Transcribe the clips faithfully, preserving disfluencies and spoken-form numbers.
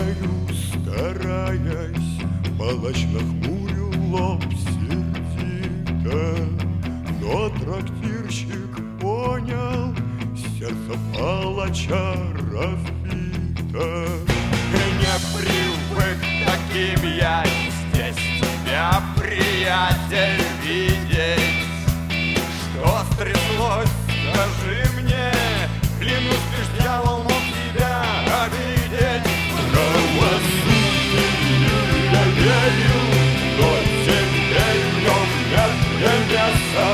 свою стараясь, палач нахмурил лоб сердито, но трактирщик понял, сердце палача разбито. Не привык таким я здесь тебя, приятель, видеть. Что стряслось, скажи мне, клянусь, лишь дьявол мог тебя обидеть. Правосудию я верю, но теперь в нем нет мне места.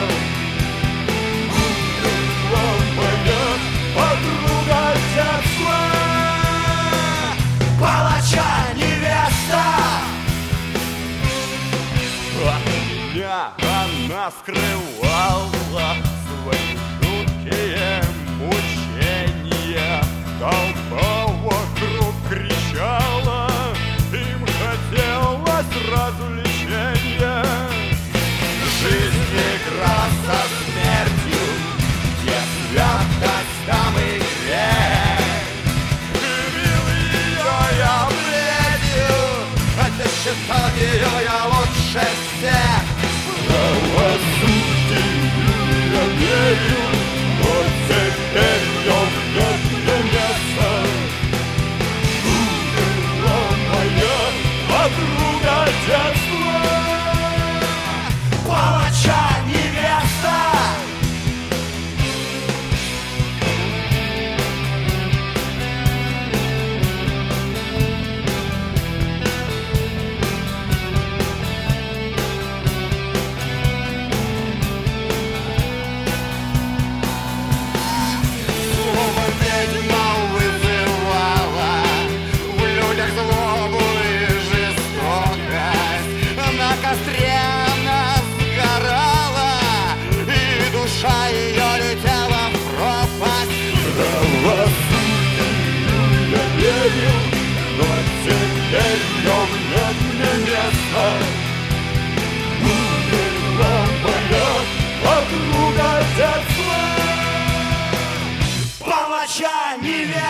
Умерла моя подруга детства, Палача невеста. От меня она скрывала свои жуткие мучения. Толпа вокруг кричала, им хотелось развлечения. Жизнь игра со смертью, где святость, там и грех. Любил ее я бредью, хотя считал ее я лучше всех. правосудию я верю, но теперь в нем нет мне места. Умерла моя подруга детства, Палача невеста. Слово ведьма вызывала в людях злобу и жестокость. На костре она сгорала, и душа ее летела в пропасть. правосудию я верю, но теперь в нем нет мне места. Умерла моя подруга детства, Палача невеста.